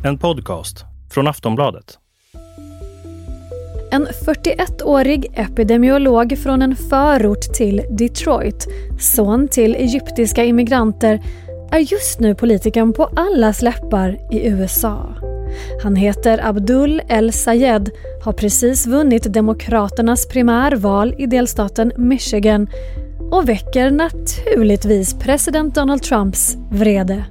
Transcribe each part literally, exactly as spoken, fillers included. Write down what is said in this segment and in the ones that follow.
En podcast från Aftonbladet. En fyrtioettårig epidemiolog från en förort till Detroit, son till egyptiska immigranter, är just nu politikern på allas läppar i U S A. Han heter Abdul El-Sayed, har precis vunnit demokraternas primärval i delstaten Michigan och väcker naturligtvis president Donald Trumps vrede.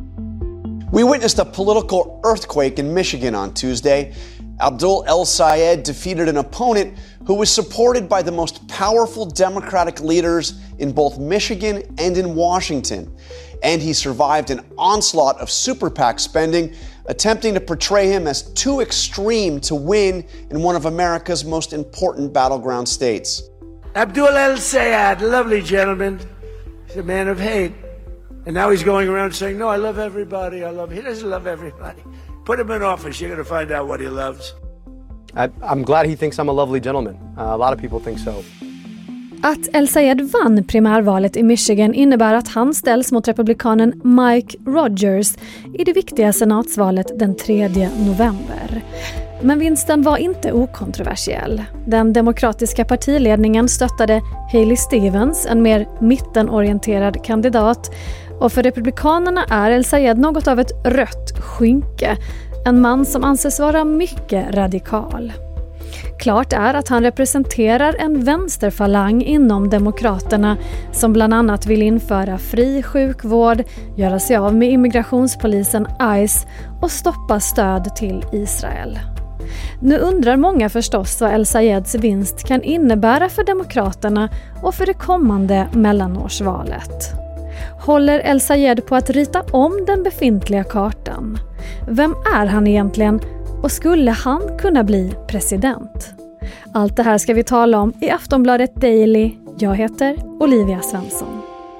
We witnessed a political earthquake in Michigan on Tuesday. Abdul El-Sayed defeated an opponent who was supported by the most powerful Democratic leaders in both Michigan and in Washington. And he survived an onslaught of super PAC spending, attempting to portray him as too extreme to win in one of America's most important battleground states. Abdul El-Sayed, lovely gentleman. He's a man of hate. And now he's going around saying, no, I love everybody, I love... He doesn't love everybody. Put him in office, you're going to find out what he loves. I, I'm glad he thinks I'm a lovely gentleman. Uh, a lot of people think so. Att El-Sayed vann primärvalet i Michigan innebär att han ställs mot republikanen Mike Rogers i det viktiga senatsvalet den tredje november. Men vinsten var inte okontroversiell. Den demokratiska partiledningen stöttade Haley Stevens, en mer mittenorienterad kandidat. Och för republikanerna är El-Sayed något av ett rött skynke. En man som anses vara mycket radikal. Klart är att han representerar en vänsterfalang inom demokraterna som bland annat vill införa fri sjukvård, göra sig av med immigrationspolisen ICE och stoppa stöd till Israel. Nu undrar många förstås vad El-Sayeds vinst kan innebära för demokraterna och för det kommande mellanårsvalet. Håller El-Sayed på att rita om den befintliga kartan? Vem är han egentligen och skulle han kunna bli president? Allt det här ska vi tala om i Aftonbladet Daily. Jag heter Olivia Svensson.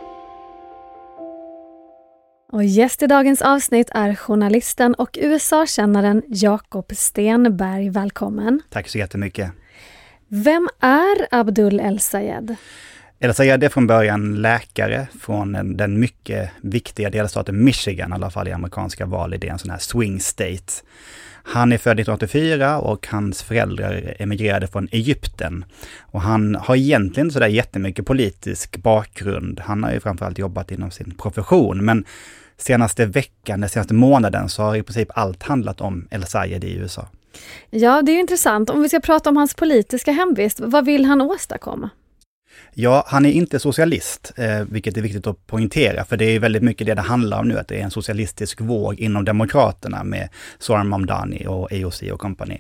Och gäst i dagens avsnitt är journalisten och U S A-kännaren Jakob Stenberg. Välkommen. Tack så jättemycket. Vem är Abdul El-Sayed? El-Sayed är från början läkare från den mycket viktiga delstaten Michigan, i alla fall i amerikanska val. Det är en sån här swing state. Han är född nittonhundraåttiofyra och hans föräldrar emigrerade från Egypten. Och han har egentligen sådär jättemycket politisk bakgrund. Han har ju framförallt jobbat inom sin profession. Men senaste veckan, den senaste månaden så har i princip allt handlat om El-Sayed i U S A. Ja, det är ju intressant. Om vi ska prata om hans politiska hemvist, vad vill han åstadkomma? Ja, han är inte socialist, eh, vilket är viktigt att poängtera, för det är väldigt mycket det det handlar om nu, att det är en socialistisk våg inom demokraterna med Zohran Mamdani och A O C och company.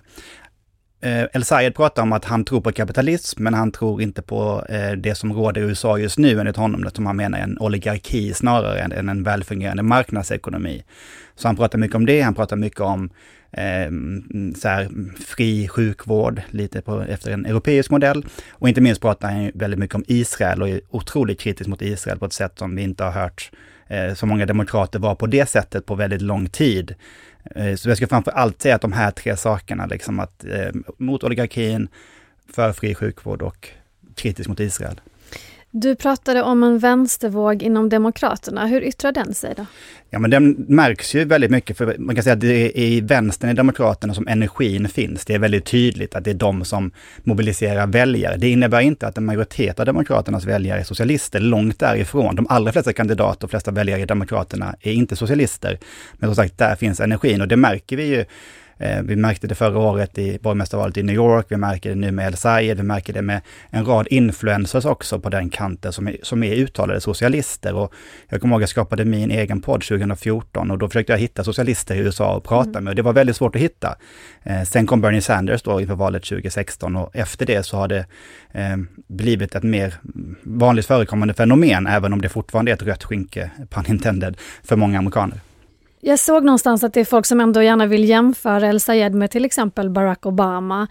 Eh, El-Sayed pratar om att han tror på kapitalism, men han tror inte på eh, det som råder i U S A just nu, enligt honom, det som han menar är en oligarki snarare än, än en välfungerande marknadsekonomi. Så han pratar mycket om det, han pratar mycket om Eh, så här, fri sjukvård lite på, efter en europeisk modell, och inte minst pratar han väldigt mycket om Israel och är otroligt kritisk mot Israel på ett sätt som vi inte har hört eh, så många demokrater var på det sättet på väldigt lång tid. Eh, så jag ska framför allt säga att de här tre sakerna, liksom att eh, mot oligarkin, för fri sjukvård och kritisk mot Israel. Du pratade om en vänstervåg inom demokraterna. Hur yttrar den sig då? Ja, men den märks ju väldigt mycket, för man kan säga att det är i vänstern i demokraterna som energin finns. Det är väldigt tydligt att det är de som mobiliserar väljare. Det innebär inte att en majoritet av demokraternas väljare är socialister, långt därifrån. De allra flesta kandidater och flesta väljare i demokraterna är inte socialister. Men som sagt, där finns energin, och det märker vi ju. Vi märkte det förra året i borgmästarvalet i New York, vi märker det nu med El-Sayed, vi märker det med en rad influencers också på den kanten som är, som är uttalade socialister. Och jag kommer ihåg att jag skapade min egen podd tjugohundrafjorton, och då försökte jag hitta socialister i U S A och prata mm. med, och det var väldigt svårt att hitta. Eh, sen kom Bernie Sanders då inför valet tjugohundrasexton, och efter det så har det eh, blivit ett mer vanligt förekommande fenomen, även om det fortfarande är ett rött skynke, pun intended, för många amerikaner. Jag såg någonstans att det är folk som ändå gärna vill jämföra El-Sayed med till exempel Barack Obama.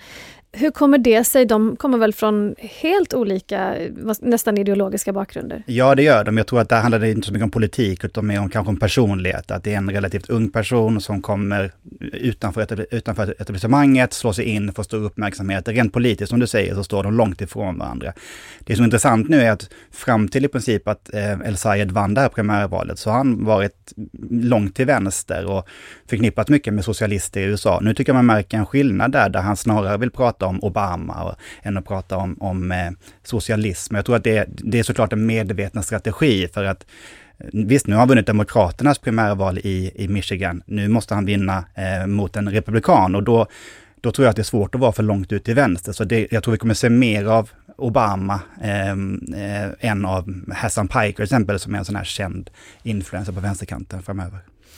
Hur kommer det sig? De kommer väl från helt olika, nästan ideologiska bakgrunder? Ja, det gör de. Jag tror att det handlar inte så mycket om politik utan mer om kanske om personlighet. Att det är en relativt ung person som kommer utanför, utanför etablissemanget, slår sig in, får stor uppmärksamhet. Rent politiskt, som du säger, så står de långt ifrån varandra. Det som är intressant nu är att fram till i princip att eh, El-Sayed vann det här primärvalet så har han varit långt till vänster och förknippat mycket med socialister i U S A. Nu tycker jag man märker en skillnad där, där han snarare vill prata om Obama och, än att prata om, om eh, socialism. Jag tror att det, det är såklart en medveten strategi för att visst, nu har han vunnit Demokraternas primärval i, i Michigan. Nu måste han vinna eh, mot en republikan och då, då tror jag att det är svårt att vara för långt ut till vänster. Så det, jag tror vi kommer se mer av Obama eh, eh, än av Hassan Piker till exempel, som är en sån här känd influencer på vänsterkanten framöver.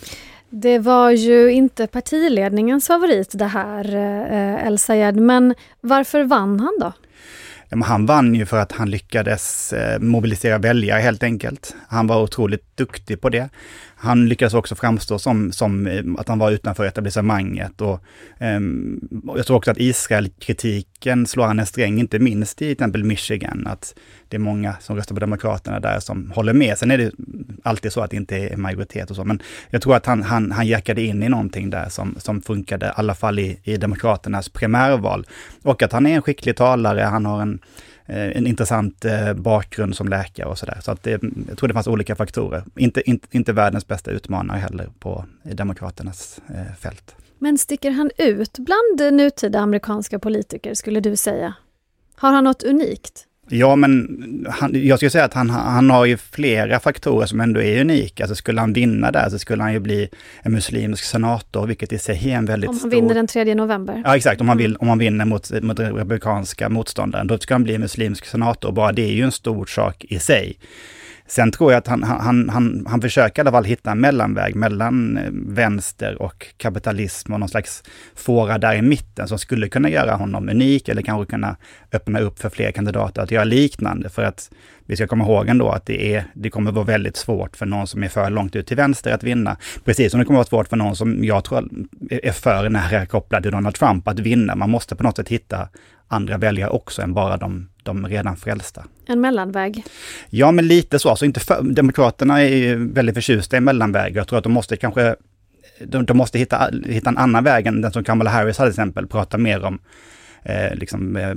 Det var ju inte partiledningens favorit det här, eh, El-Sayed, men varför vann han då? Ja, men han vann ju för att han lyckades eh, mobilisera väljare helt enkelt. Han var otroligt duktig på det. Han lyckades också framstå som, som eh, att han var utanför etablissemanget. Och, eh, jag tror också att Israel-kritiken slår han en sträng, inte minst i till exempel Michigan. Att det är många som röstar på Demokraterna där som håller med. Sen är det alltid så att det inte är majoritet och så. Men jag tror att han, han, han jackade in i någonting där som, som funkade i alla fall i, i Demokraternas primärval. Och att han är en skicklig talare, han har en en intressant eh, bakgrund som läkare och sådär. Så att det, jag tror det fanns olika faktorer. Inte, inte, inte världens bästa utmanare heller på Demokraternas eh, fält. Men sticker han ut bland nutida amerikanska politiker, skulle du säga? Har han något unikt? Ja, men han, jag skulle säga att han, han har ju flera faktorer som ändå är unika. Alltså skulle han vinna där så skulle han ju bli en muslimsk senator, vilket i sig är en väldigt stor... Om han stor... vinner den tredje november. Ja, exakt. Om han, vill, om han vinner mot, mot republikanska motståndaren, då ska han bli en muslimsk senator. Bara det är ju en stor sak i sig. Sen tror jag att han, han, han, han försöker i alla fall hitta en mellanväg mellan vänster och kapitalism och någon slags fåra där i mitten som skulle kunna göra honom unik eller kanske kunna öppna upp för fler kandidater att göra liknande. För att vi ska komma ihåg ändå att det, är, det kommer vara väldigt svårt för någon som är för långt ut till vänster att vinna. Precis som det kommer vara svårt för någon som jag tror är för nära kopplad till Donald Trump att vinna. Man måste på något sätt hitta andra väljare också än bara de, de redan frälsta. En mellanväg? Ja, men lite så. Alltså inte för, Demokraterna är ju väldigt förtjusta i mellanväg. Jag tror att de måste kanske de, de måste hitta, hitta en annan väg än den som Kamala Harris hade till exempel. Prata mer om eh, liksom, eh,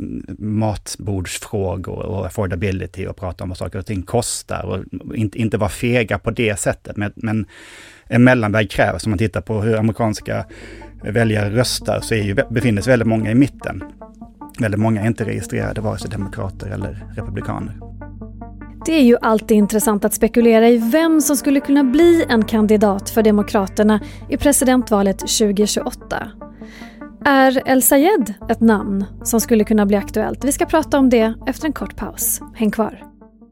matbordsfrågor och affordability och prata om vad saker och ting kostar. Och inte, inte vara fega på det sättet. Men, men en mellanväg krävs. Om man tittar på hur amerikanska väljare röstar så är ju, befinner sig väldigt många i mitten. Väldigt många är inte registrerade, vare sig demokrater eller republikaner. Det är ju alltid intressant att spekulera i vem som skulle kunna bli en kandidat för Demokraterna i presidentvalet tjugo tjugoåtta. Är El-Sayed ett namn som skulle kunna bli aktuellt? Vi ska prata om det efter en kort paus. Häng kvar.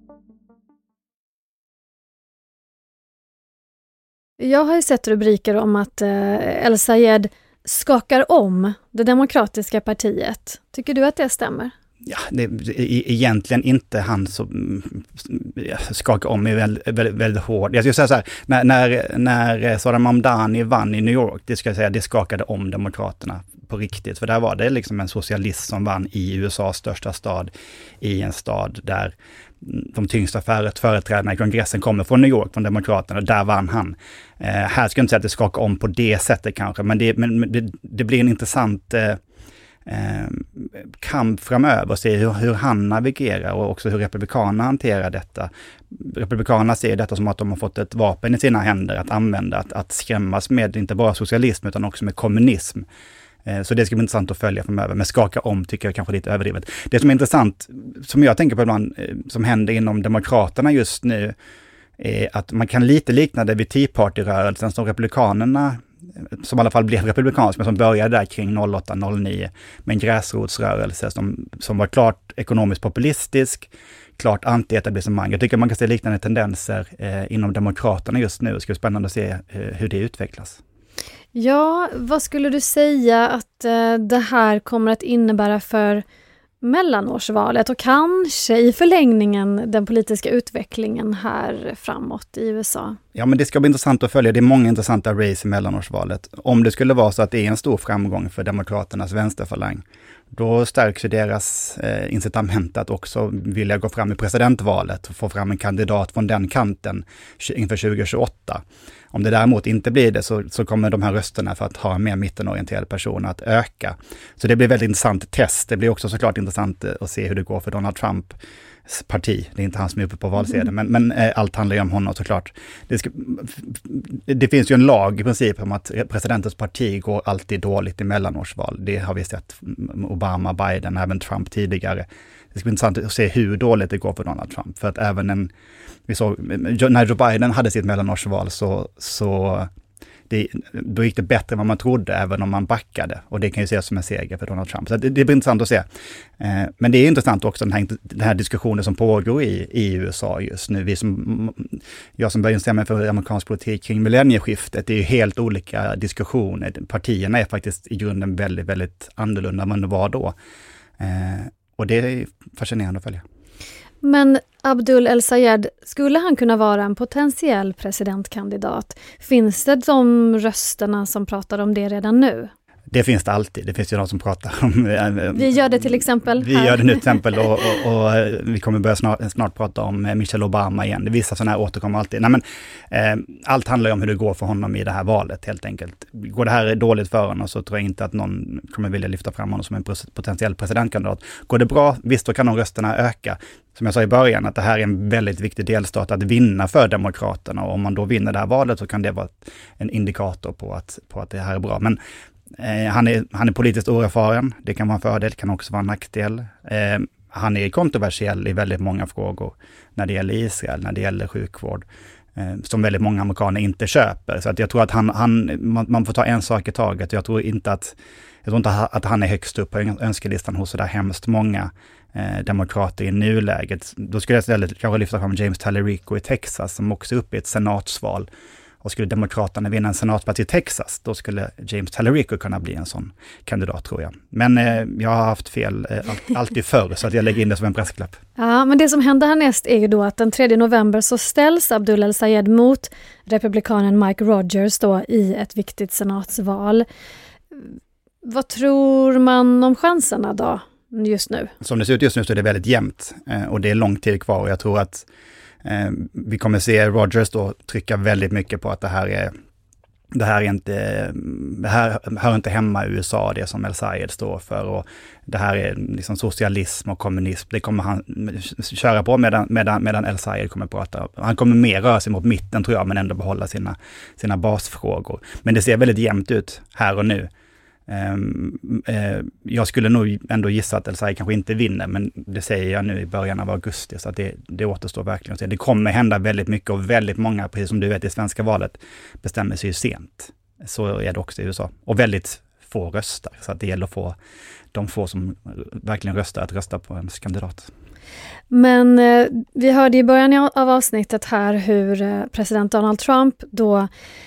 Jag har ju sett rubriker om att El-Sayed skakar om det demokratiska partiet. Tycker du att det stämmer? Ja, det är egentligen inte han som skakar om är väldigt, väldigt, väldigt hård. Jag skulle säga så här, när, när, när Zohran Mamdani vann i New York, det ska jag säga, det skakade om Demokraterna på riktigt. För där var det liksom en socialist som vann i U S As största stad, i en stad där de tyngsta företrädarna i kongressen kommer från New York, från Demokraterna, och där vann han. Eh, här ska jag inte säga att det skakar om på det sättet kanske, men det, men det, det blir en intressant eh, eh, kamp framöver att se hur, hur han navigerar och också hur republikanerna hanterar detta. Republikanerna ser detta som att de har fått ett vapen i sina händer att använda, att, att skrämmas med inte bara socialism utan också med kommunism. Så det ska bli intressant att följa framöver. Men skaka om tycker jag kanske lite överdrivet. Det som är intressant, som jag tänker på ibland, som händer inom Demokraterna just nu, är att man kan lite likna det vid Tea Party-rörelsen som republikanerna, som i alla fall blev republikansk, men som började där kring noll åtta noll nio, med en gräsrotsrörelse som, som var klart ekonomiskt populistisk, klart anti-etablissemang. Jag tycker man kan se liknande tendenser eh, inom Demokraterna just nu. Det ska bli spännande att se eh, hur det utvecklas. Ja, vad skulle du säga att eh, det här kommer att innebära för mellanårsvalet och kanske i förlängningen den politiska utvecklingen här framåt i U S A? Ja, men det ska bli intressant att följa. Det är många intressanta race i mellanårsvalet. Om det skulle vara så att det är en stor framgång för Demokraternas vänsterfalang, då stärks ju deras eh, incitament att också vilja gå fram i presidentvalet och få fram en kandidat från den kanten inför tjugo tjugoåtta. Om det däremot inte blir det så, så kommer de här rösterna för att ha en mer mittenorienterad person att öka. Så det blir ett väldigt intressant test. Det blir också såklart intressant att se hur det går för Donald Trump parti. Det är inte han som är uppe på valsedeln, men, men eh, allt handlar ju om honom såklart. Det, ska, det finns ju en lag i princip om att presidentens parti går alltid dåligt i mellanårsval. Det har vi sett Obama, Biden, även Trump tidigare. Det ska bli intressant att se hur dåligt det går för Donald Trump. För att även en, vi såg, när Joe Biden hade sitt mellanårsval så, så det, då gick det bättre än vad man trodde, även om man backade. Och det kan ju ses som en seger för Donald Trump. Så det, det blir intressant att se. Eh, men det är intressant också den här, den här diskussionen som pågår i, i U S A just nu. Vi som, jag som börjar instämma för amerikansk politik kring millennieskiftet, det är ju helt olika diskussioner. Partierna är faktiskt i grunden väldigt, väldigt annorlunda än vad det var då. Eh, och det är fascinerande att följa. Men Abdul El-Sayed, skulle han kunna vara en potentiell presidentkandidat? Finns det de rösterna som pratar om det redan nu? Det finns det alltid. Det finns ju de som pratar om... Vi gör det till exempel Vi här. gör det nu till exempel och, och, och vi kommer börja snart, snart prata om Michelle Obama igen. Det vissa sådana här återkommer alltid. Nej, men, eh, allt handlar ju om hur det går för honom i det här valet helt enkelt. Går det här dåligt för honom så tror jag inte att någon kommer vilja lyfta fram honom som en potentiell presidentkandidat. Går det bra, visst då kan de rösterna öka. Som jag sa i början, att det här är en väldigt viktig delstat att vinna för Demokraterna. Och om man då vinner det här valet så kan det vara en indikator på att, på att det här är bra. Men Eh, han, är, han är politiskt oerfaren, det kan vara en fördel, det kan också vara en nackdel. Eh, han är kontroversiell i väldigt många frågor när det gäller Israel, när det gäller sjukvård, eh, som väldigt många amerikaner inte köper. Så att jag tror att han, han, man, man får ta en sak i taget. Jag tror inte att, jag tror inte att han är högst upp på önskelistan hos så där hemskt många eh, demokrater i nuläget. Då skulle jag istället kanske lyfta fram James Talerico i Texas som också är uppe i ett senatsval. Och skulle Demokraterna vinna en senatsplats i Texas, då skulle James Talerico kunna bli en sån kandidat, tror jag. Men eh, jag har haft fel eh, all, alltid förr, så att jag lägger in det som en pressklapp. Ja, men det som händer härnäst är ju då att den tredje november så ställs Abdul El-Sayed mot republikanen Mike Rogers då i ett viktigt senatsval. Vad tror man om chanserna då just nu? Som det ser ut just nu så är det väldigt jämnt eh, och det är lång tid kvar, och jag tror att Eh, vi kommer se Rogers då trycka väldigt mycket på att det här är det här är inte det här hör inte hemma i U S A, det som El-Sayed står för, och det här är liksom socialism och kommunism. Det kommer han köra på medan, medan, medan El-Sayed kommer prata. Han kommer mer röra sig mot mitten, tror jag, men ändå behålla sina, sina basfrågor. Men det ser väldigt jämnt ut här och nu. Um, uh, jag skulle nog ändå gissa att El-Sayed kanske inte vinner, men det säger jag nu i början av augusti, så att det, det återstår verkligen att se. Det kommer hända väldigt mycket, och väldigt många, precis som du vet, i svenska valet bestämmer sig ju sent. Så är det också i U S A. Och väldigt få röstar, så att det gäller att få de få som verkligen röstar att rösta på en kandidat. Men eh, vi hörde i början av avsnittet här hur eh, president Donald Trump då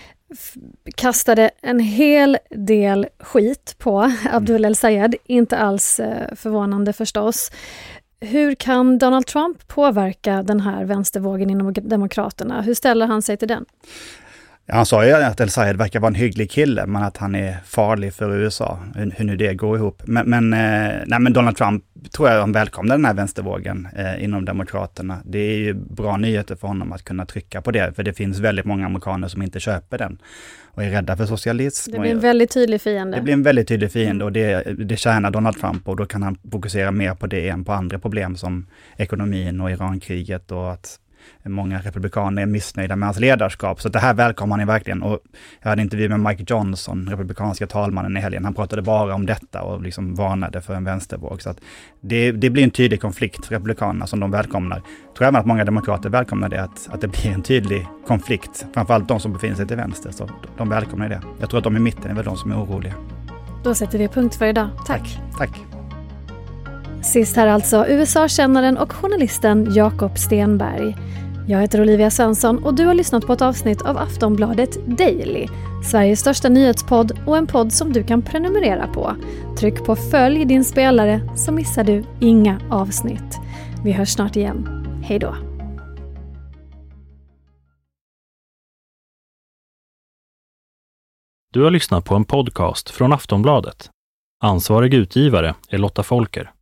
kastade en hel del skit på Abdul El-Sayed, inte alls förvånande förstås. Hur kan Donald Trump påverka den här vänstervågen inom Demokraterna? Hur ställer han sig till den? Ja, han sa ju att El-Sayed verkar vara en hygglig kille, men att han är farlig för U S A. Hur, hur nu det går ihop. Men, men, eh, nej, men Donald Trump tror jag han välkomnar den här vänstervågen eh, inom Demokraterna. Det är ju bra nyheter för honom att kunna trycka på det, för det finns väldigt många amerikaner som inte köper den och är rädda för socialism. Det blir en väldigt tydlig fiende. Det blir en väldigt tydlig fiende, och det, det tjänar Donald Trump, och då kan han fokusera mer på det än på andra problem som ekonomin och Irankriget, och att många republikaner är missnöjda med hans ledarskap. Så det här välkomnar han verkligen. Och jag hade en intervju med Mike Johnson, republikanska talmannen, i helgen. Han pratade bara om detta och liksom varnade för en vänstervåg. Så att det, det blir en tydlig konflikt för republikanerna som de välkomnar. Jag tror även att många demokrater välkomnar det, att, att det blir en tydlig konflikt. Framförallt de som befinner sig till vänster, så de välkomnar det. Jag tror att de i mitten är väl de som är oroliga. Då sätter vi punkt för idag. Tack. Tack. Tack. Sist här alltså U S A-kännaren och journalisten Jakob Stenberg. Jag heter Olivia Svensson och du har lyssnat på ett avsnitt av Aftonbladet Daily, Sveriges största nyhetspodd och en podd som du kan prenumerera på. Tryck på följ i din spelare så missar du inga avsnitt. Vi hörs snart igen. Hej då! Du har lyssnat på en podcast från Aftonbladet. Ansvarig utgivare är Lotta Folker.